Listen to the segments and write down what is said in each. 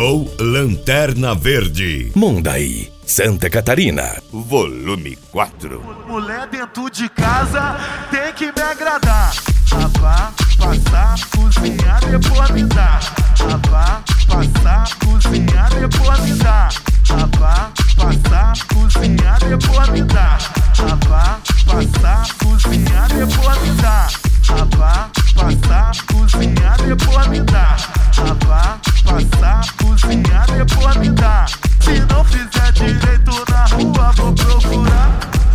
Show Lanterna Verde, Mundaí, Santa Catarina. volume 4. Mulher dentro de casa tem que me agradar. Lavar, passar, cozinhar, depois me dar. Lavar, passar, cozinhar, depois me dar. Lavar, passar, cozinhar, depois me dar. Lavar, passar, cozinhar, depois me dar. Lavar, passar, cozinhar, depois me dar. Lavar, passar, cozinhar, depois me dar. Se não fizer direito na rua, vou procurar.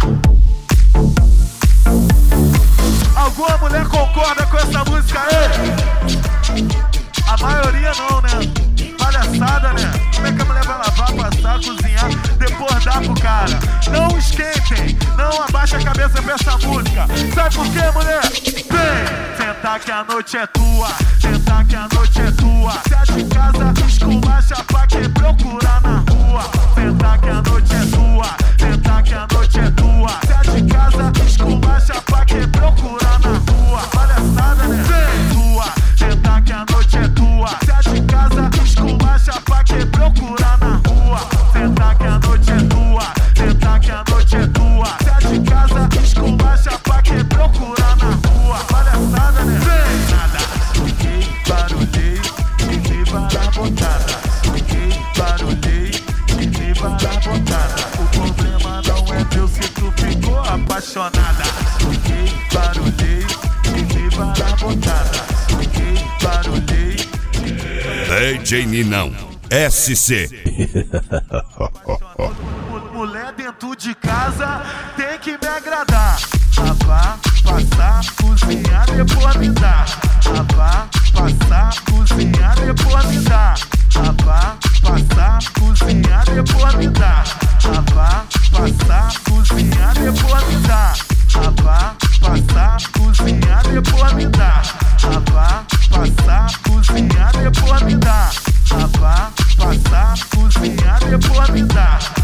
Alguma mulher concorda com essa música aí? A maioria não, né? Palhaçada, né? Como é que a mulher vai lavar, passar, cozinhar, depois dar pro cara? Não esquentem, não abaixa a cabeça pra essa música. Sabe por quê, mulher? Vem! Sentar que a noite é tua, sentar que a noite é tua. Se é de casa, esculacha pra quem procurar na rua. Sentar que a noite é tua, sentar que a noite é tua. Se é de casa, esculacha pra quem procurar na rua. Palhaçada, né? Vem! Tua, sentar que a noite é tua. Se é de casa, esculacha pra quem procurar na rua. Sentar que a noite é tua, sentar que a noite é tua. Se é de casa, esculacha pra quem procurar na rua. Palhaçada, né? Vem! Nada, suquei, barulhei, fiquei barabotada. Suquei, barulhei, fiquei barabotada. O problema não é meu se tu ficou apaixonada. Suquei, barulhei, fiquei barabotada. Suquei, barulhei. DJ Ninão, SC. Mulher dentro de casa tem que me agradar. Lavar, passar, cozinhar, depois me dar. Lavar, passar, cozinhar, depois me dar. Lavar, passar, cozinhar, depois me dar. Lavar, passar, cozinhar, depois me dar. Lavar, passar, cozinhar, depois me dar. Lavar, passar, cozinhar, depois me dar. Lavar, passar, cozinhar, depois me dar.